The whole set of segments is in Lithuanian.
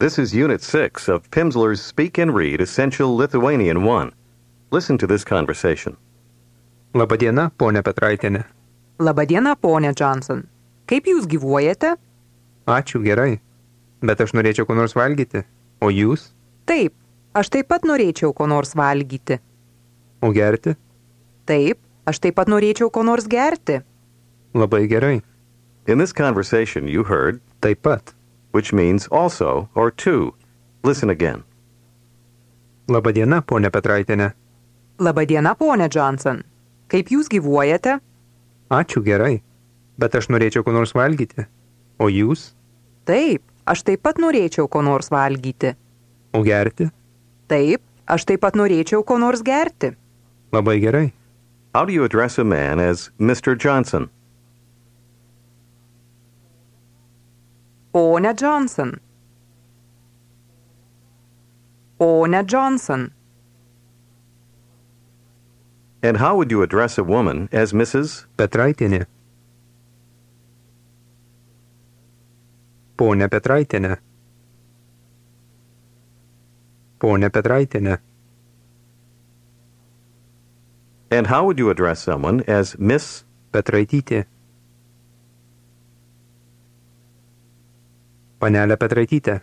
This is Unit 6 of Pimsleur's Speak and Read Essential Lithuanian 1. Listen to this conversation. Labadiena, ponia Petraitienė. Labadiena, ponia Johnson. Kaip jūs gyvuojate? Ačiū, gerai. Bet aš norėčiau ko nors valgyti. O jūs? Taip, aš taip pat norėčiau ko nors valgyti. O gerti? Taip, aš taip pat norėčiau ko nors gerti. Labai gerai. In this conversation, you heard Taip pat. which means also or to. Listen again. Labadiena, ponia Petraitienė. Labadiena, ponia Johnson. Kaip jūs gyvuojate? Ačiū, gerai. Bet aš norėčiau ko nors valgyti. O jūs? Taip, aš taip pat norėčiau ko nors valgyti. O gerti? Taip, aš taip pat norėčiau ko nors gerti. Labai gerai. How do you address a man as Mr. Johnson? Ponia Johnson. Ponia Johnson. And how would you address a woman as Mrs. Petraitienė. Ponia Petraitienė. Ponia Petraitienė. And how would you address someone as Miss? Petraitytė. Panelė Petraitytė.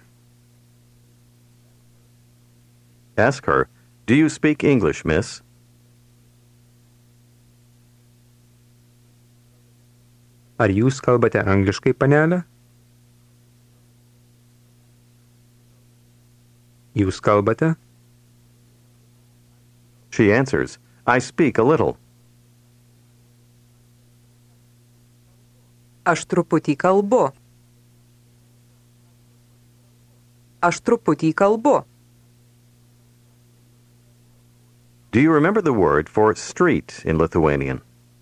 Ask her, do you speak English, miss? Ar jūs kalbate angliškai, panelė? Jūs kalbate? She answers, I speak a little. Aš truputį kalbu. Aš truputį kalbu. Do you remember the word for street in Lithuanian?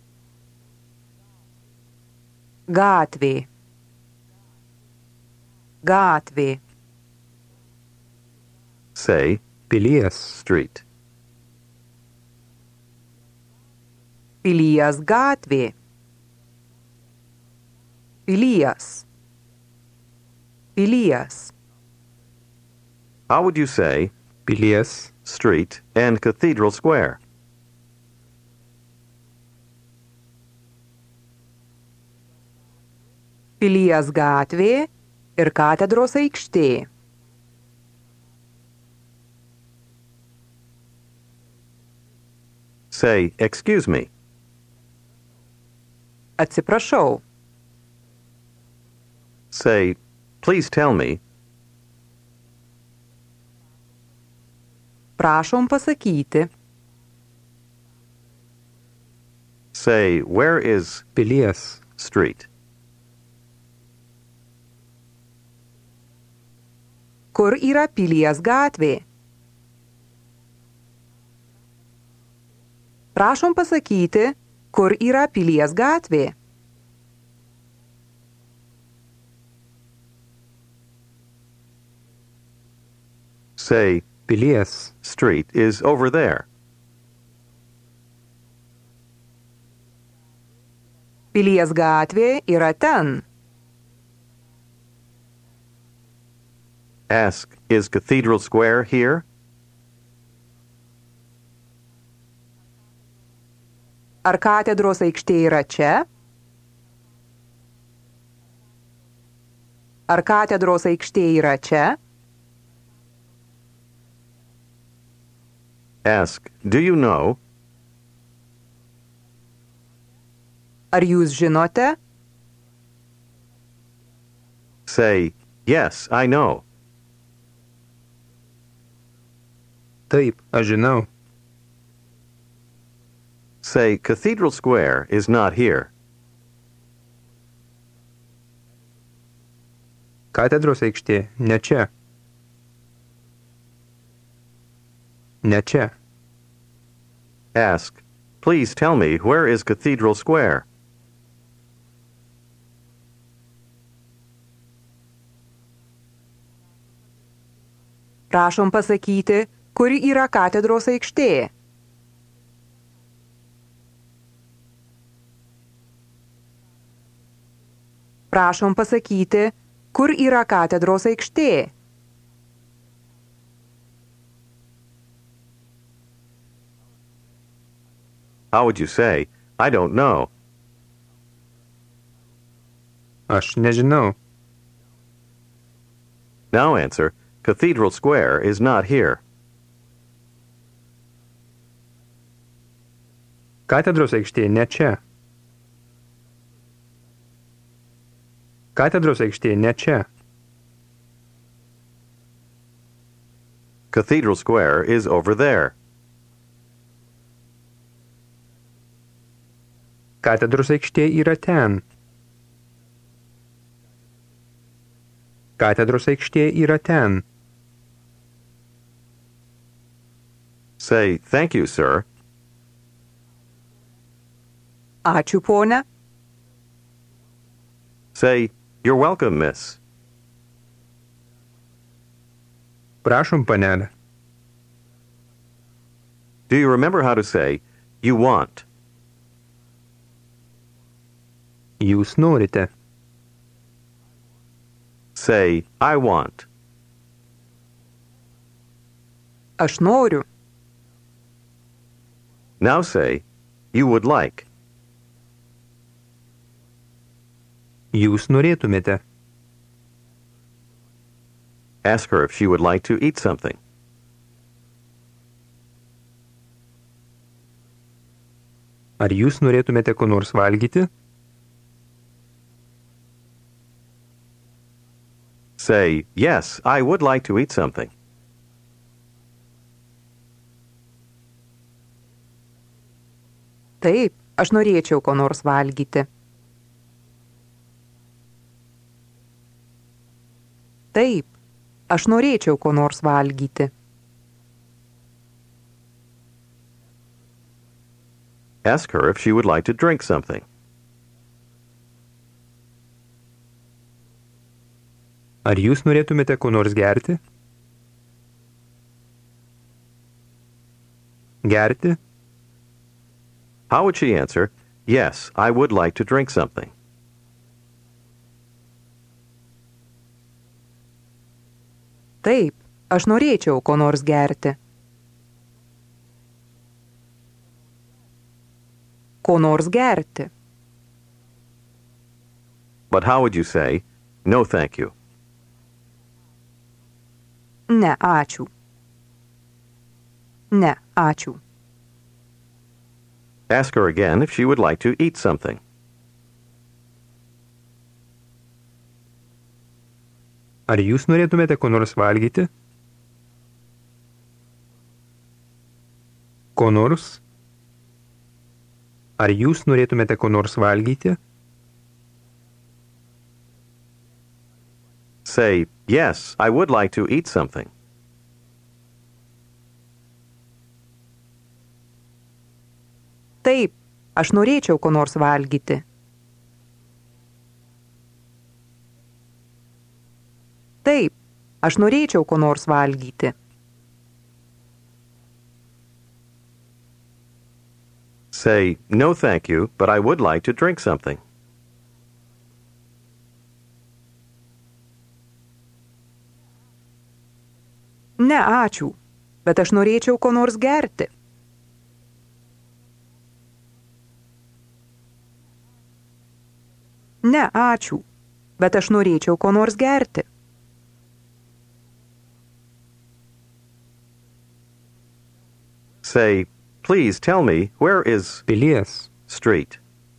Gatvė. Gatvė. Say, Pilies. street. Pilies gatvė. Pilies. Pilies. How would you say Pilies. street and Cathedral Square? Pilies gatvė ir katedros aikštė. Say, excuse me. Atsiprašau. Say, please tell me. Prašom pasakyti. Say, where is Pilies. street? Kur yra Pilies gatvė? Prašom pasakyti, kur yra Pilies gatvė. Say, Pilies. street is over there. Pilies gatvė yra ten. Ask, is Cathedral Square here? Ar katedros aikštė yra čia? Ar katedros aikštė yra čia? Ask, do you know? Ar jūs žinote? Say, yes, I know. Taip, aš žinau. Say, Cathedral Square is not here. Katedros aikštė, ne čia. Ne čia. Ask, please tell me, where is Cathedral Square? Prašom pasakyti, kur yra katedros aikštė. Prašom pasakyti, kur yra katedros aikštė. How would you say, I don't know? Aš nežinau. Now answer, Cathedral Square is not here. Katedros aikštė ne čia. Katedros aikštė ne čia. Cathedral Square is over there. Katedros aikštė yra ten. Katedros aikštė yra ten. Say, thank you, sir. Ačiū, pone. Say, you're welcome, miss. Prašom, panelė. Do you remember how to say, you want? Jūs norite. Say, I want. Aš noriu. Now say, you would like. Jūs norėtumėte. Ask her if she would like to eat something. Ar jūs norėtumėte ko nors valgyti? Say, yes, I would like to eat something. Taip, aš norėčiau ko nors valgyti. Taip, aš norėčiau ko nors valgyti. Ask her if she would like to drink something. Ar jūs norėtumėte ko nors gerti? Gerti? How would she answer, yes, I would like to drink something? Taip, aš norėčiau ko nors gerti. Ko nors gerti. But how would you say, no thank you? Ne, ačiū. Ne, ačiū. Ask her again if she would like to eat something. Ar jūs norėtumėte ko nors valgyti? Ko nors? Ar jūs norėtumėte ko nors valgyti? Say, yes, I would like to eat something. Taip, aš norėčiau ko nors valgyti. Taip, aš norėčiau ko nors valgyti. Say, no thank you, but I would like to drink something. Ne, ačiū, bet aš norėčiau ko nors gerti. Ne, ačiū, bet aš norėčiau ko nors gerti. Say, please tell me, where is Pilies. street?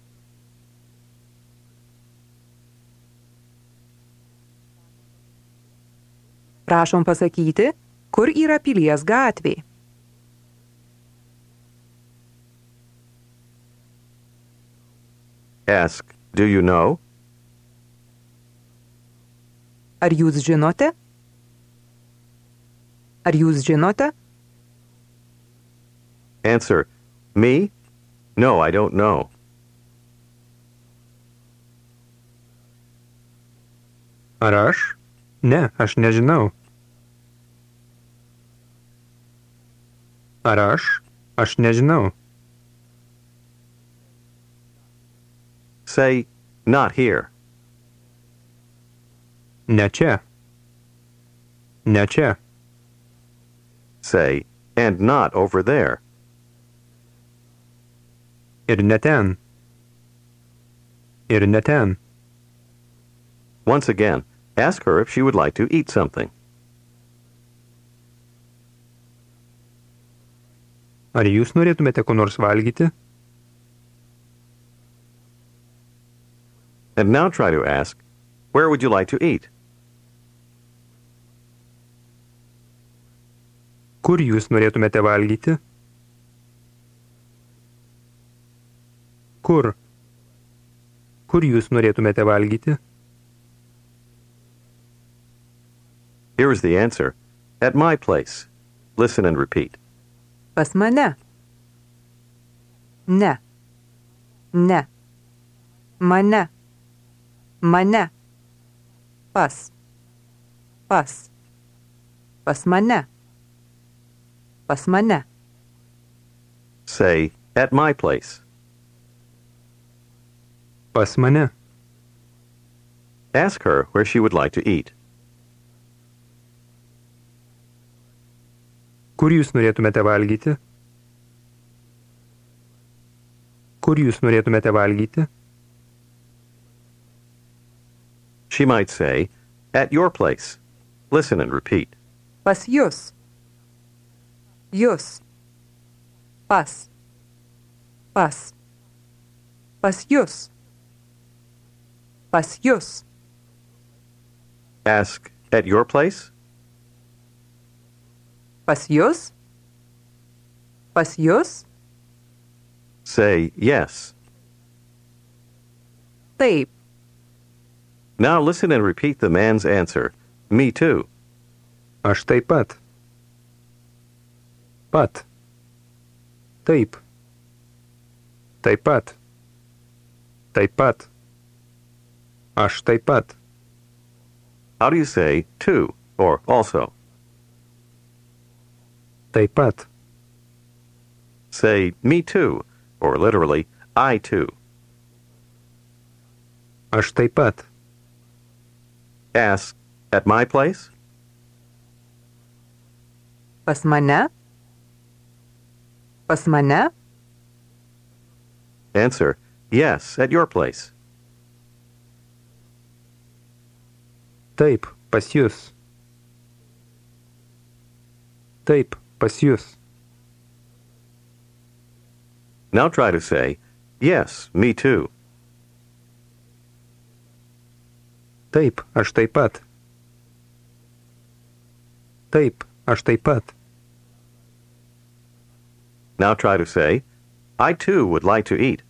Prašom pasakyti, kur yra Pilies gatvė. Ask, do you know? Ar jūs žinote? Ar jūs žinote? Answer, me? No, I don't know. Ar aš? Ne, aš nežinau. Ar aš? Aš nežinau. Say, not here. Ne čia. Ne čia. Say, and not over there. Ir ne ten. Ir ne ten. Once again, ask her if she would like to eat something. Ar jūs norėtumėte ko nors valgyti? And now try to ask, where would you like to eat? Kur jūs norėtumėte valgyti? Kur? Kur jūs norėtumėte valgyti? Here is the answer. At my place. Listen and repeat. Pas mane. Ne. Ne. Mane. Mane. Pas. Pas. Pas mane. Pas mane. Say, at my place. Pas mane. Ask her where she would like to eat. Kur jūs norėtumėte valgyti? Kur jūs norėtumėte valgyti? She might say, at your place. Listen and repeat. Pas jūs. Jūs. Pas. Pas. Pas jūs. Pas jūs. Ask, at your place? Pas jūs? Pas jūs? Say, yes. Taip. Now listen and repeat the man's answer. Me too. Aš taip pat. Pat. Taip. Taip pat. Taip pat. Aš taip pat. How do you say too or also? Taip pat. Say me too, or literally, I too. Aš taip pat. Ask, at my place? Pas mane? Pas mane? Answer, yes, at your place. Taip, pas jūs. Taip, pas jūs. Now try to say, yes, me too. Taip, aš taip pat. Taip, aš taip pat. Now try to say, I too would like to eat.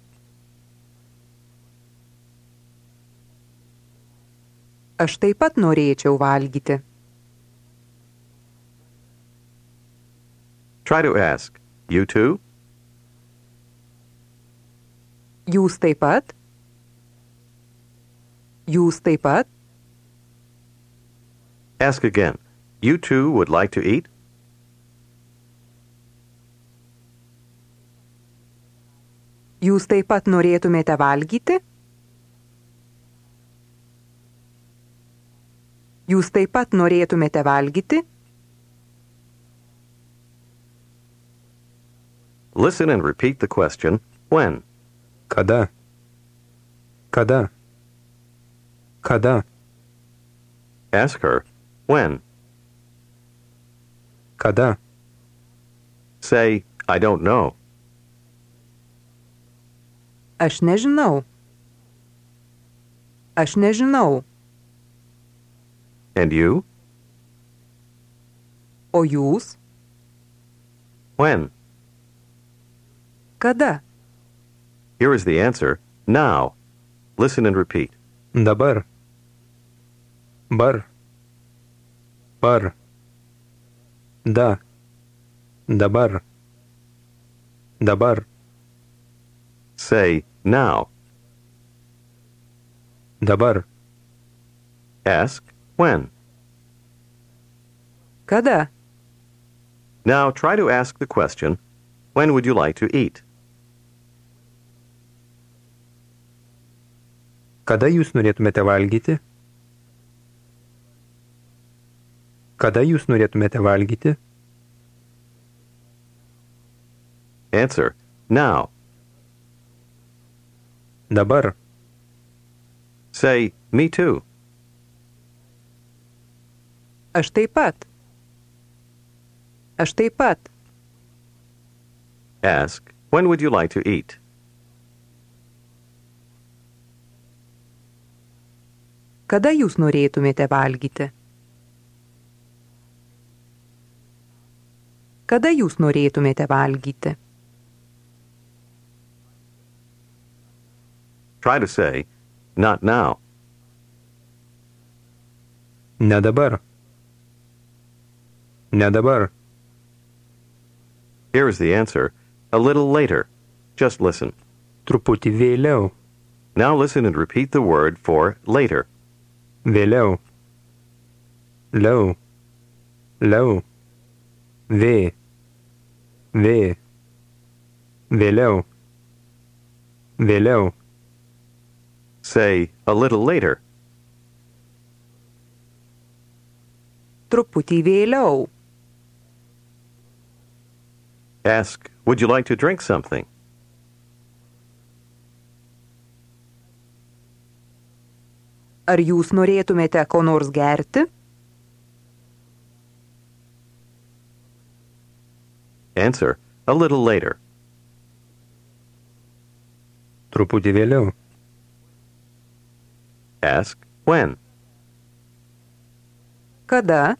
Aš taip pat norėčiau valgyti. Try to ask, you too? Jūs taip pat? Jūs taip pat? Ask again, you too would like to eat? Jūs taip pat norėtumėte valgyti? Jūs taip pat norėtumėte valgyti? Listen and repeat the question, when? Kada? Kada? Kada? Ask her, when? Kada? Say, I don't know. Aš nežinau. Aš nežinau. And you? O jūs? When? Kada? Here is the answer, now. Listen and repeat. Dabar. Bar. Bar. Da. Dabar. Dabar. Say, now. Dabar. Ask, when? Kada? Now try to ask the question, when would you like to eat? Kada jūs norėtumėte valgyti? Kada jūs norėtumėte valgyti? Answer, now. Dabar. Say, me too. Aš taip pat. Aš taip pat. Ask, when would you like to eat? Kada jūs norėtumėte valgyti? Kada jūs norėtumėte valgyti? Try to say, not now. Ne dabar. Ne dabar. Here is the answer, a little later. Just listen. Truputį vėliau. Now listen and repeat the word for later. Vėliau. Liau. Liau. Vė. Vė. Vėliau. Vėliau. Say, a little later. Truputį vėliau. Ask, would you like to drink something? Ar jūs norėtumėte ko nors gerti? Answer, a little later. Truputį vėliau. Ask, when? Kada?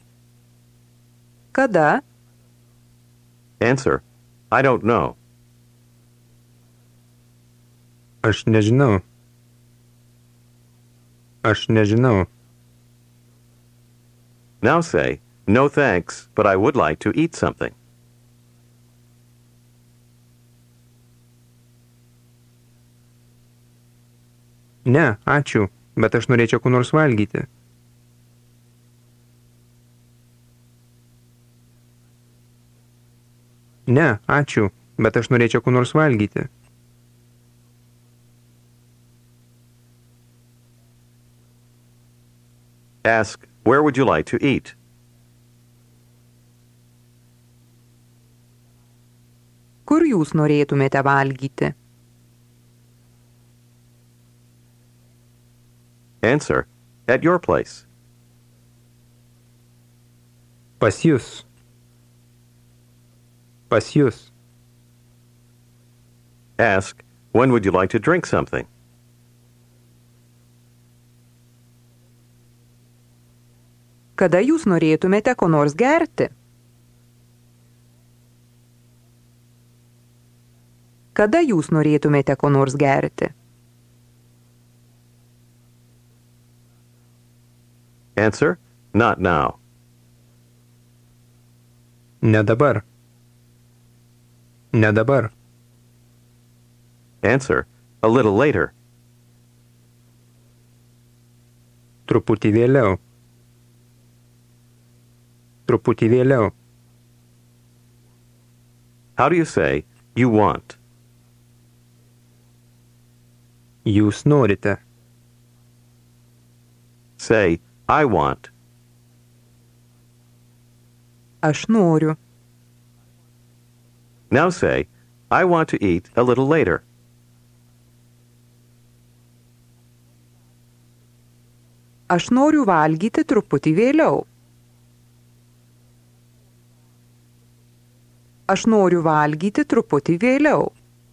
Kada? Answer, I don't know. Aš nežinau. Aš nežinau. Now say, no thanks, but I would like to eat something. Ne, ačiū, bet aš norėčiau ko nors valgyti. Ne, ačiū, bet aš norėčiau ko nors valgyti. Ask, where would you like to eat? Kur jūs norėtumėte valgyti? Answer, at your place. Pas jūs. Pas jūs. Ask, when would you like to drink something? Kada jūs norėtumėte ko nors gerti? Kada jūs norėtumėte ko nors gerti? Answer, not now. Ne dabar. Ne dabar. Answer, a little later. Truputį vėliau. Truputį vėliau. How do you say, you want? Jūs norite. Say, I want. Aš noriu. Now say, I want to eat a little later. Aš noriu valgyti truputį vėliau. Aš noriu valgyti truputį vėliau.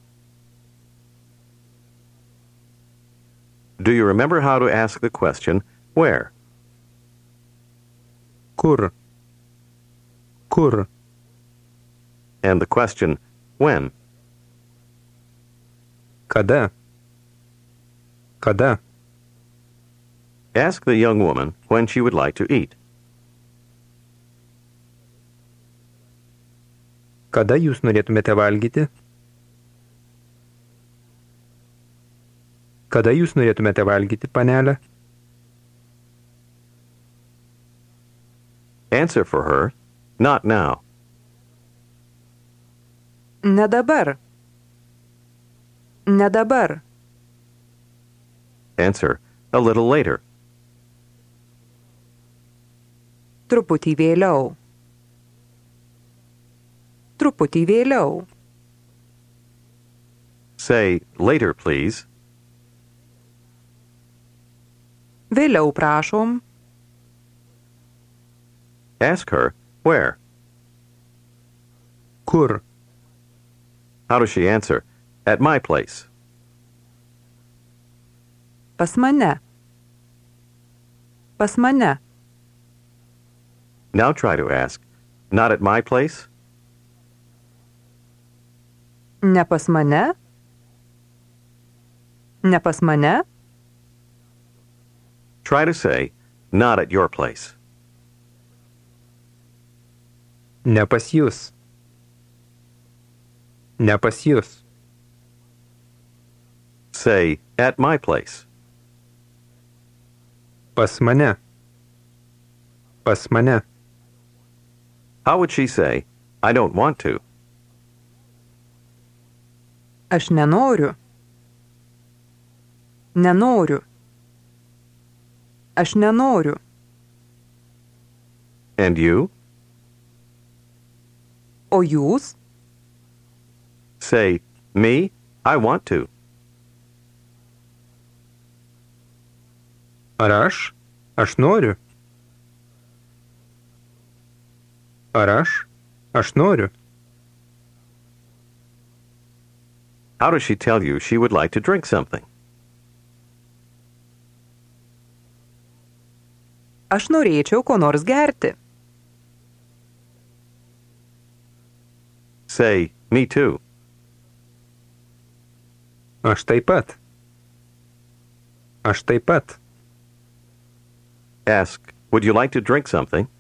Do you remember how to ask the question, where? Kur. Kur. And the question, when? Kada. Kada. Ask the young woman when she would like to eat. Kada jūs norėtumėte valgyti? Kada jūs norėtumėte valgyti, panelė? Answer for her, not now. Ne dabar. Ne dabar. Answer, a little later. Truputį vėliau. Truputį vėliau. Say, later, please. Vėliau prašom. Ask her, where? Kur? How does she answer? At my place. Pas mane. Pas mane. Now try to ask, not at my place? Ne pas mane? Ne pas mane? Try to say, not at your place. Ne pas jūs. Ne pas jūs. Say, at my place. Pas mane. Pas mane. How would she say, I don't want to? Aš nenoriu. Nenoriu. Aš nenoriu. And you? O jūs? Say, me, I want to. Ar aš? Aš noriu. Ar aš? Aš noriu. How does she tell you she would like to drink something? Aš norėčiau ko nors gerti. Say, me too. Aš taip pat. Aš taip pat. Ask, would you like to drink something?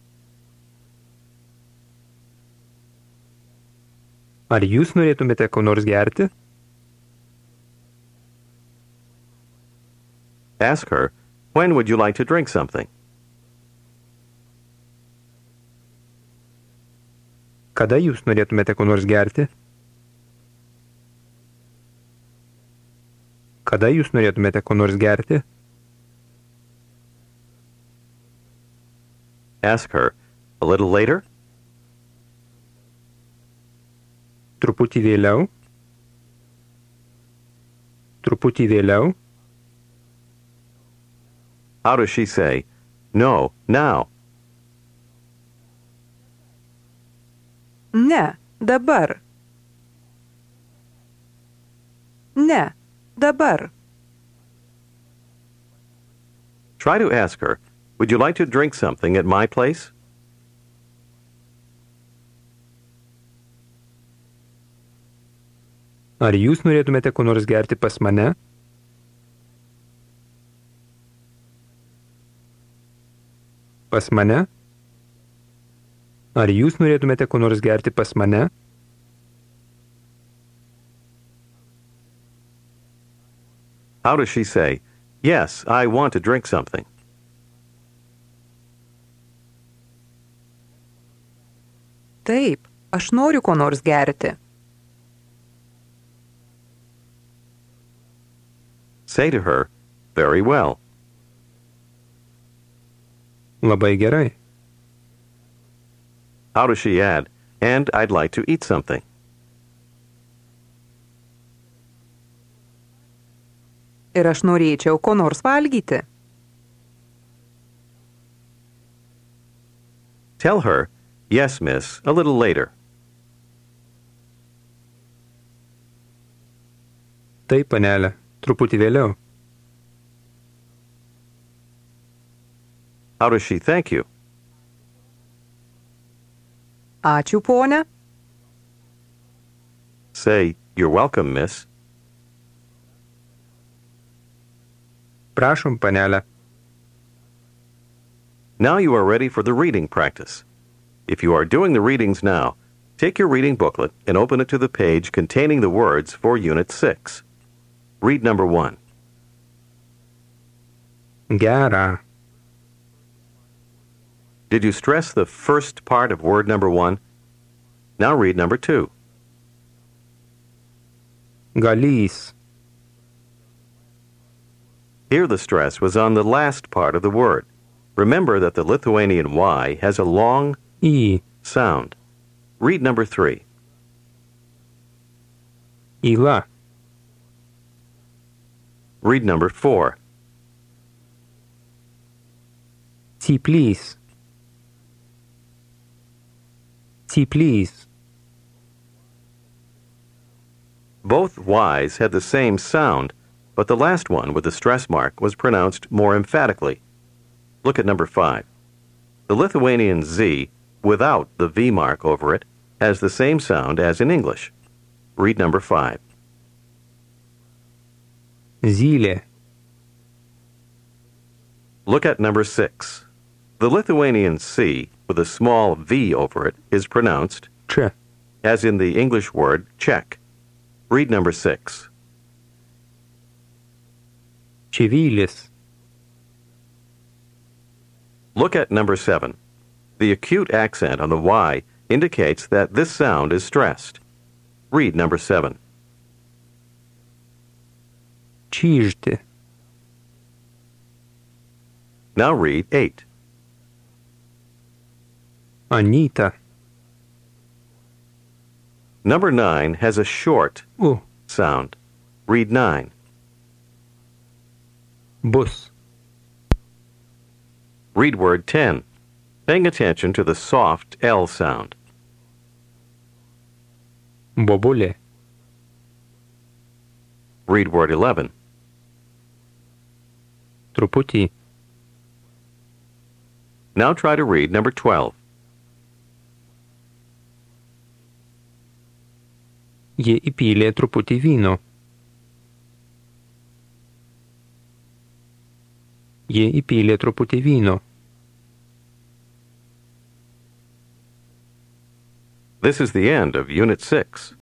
Ar jūs norėtumėte ko nors gerti? Ask her, when would you like to drink something? Kada jūs norėtumėte ko nors gerti? Kada jūs norėtumėte ko nors gerti? Ask her, a little later? Truputį vėliau. Truputį vėliau. How does she say, no, now? Ne, dabar. Ne, dabar. Try to ask her, would you like to drink something at my place? Ar jūs norėtumėte ko nors gerti pas mane? Pas mane? Ar jūs norėtumėte ko nors gerti pas mane? How does she say, yes, I want to drink something? Taip, aš noriu ko nors gerti. Say to her, very well. Labai gerai. How does she add, and I'd like to eat something? Ir aš norėčiau ko nors valgyti. Tell her, yes, miss, a little later. Taip, panelė, truputį vėliau. How does she thank you? Ačiū, ponia. Say, you're welcome, miss. Prašom, panelė. Now you are ready for the reading practice. If you are doing the readings now, take your reading booklet and open it to the page containing the words for Unit 6. Read number 1. Gera. Did you stress the first part of word number 1? Now read number 2. Galys. Here the stress was on the last part of the word. Remember that the Lithuanian Y has a long I. sound. Read number 3. Ila. Read number 4. Cyplys. Cyplys. Both Ys had the same sound, but the last one with the stress mark was pronounced more emphatically. Look at number 5. The Lithuanian Z, without the V mark over it, has the same sound as in English. Read number 5. Zylė. Look at number 6. The Lithuanian C, with a small V over it, is pronounced Č. as in the English word check. Read number 6. Čivilis. Look at number 7. The acute accent on the Y indicates that this sound is stressed. Read number 7. Čižti. Now read 8. Anyta. Number 9 has a short U. sound. Read 9. Bus. Read word 10, paying attention to the soft L sound. Bobulė. Read word 11. Truputį. Now try to read number 12. Ji įpylė truputį vyno. Ji įpylė truputį vyno. This is the end of Unit 6.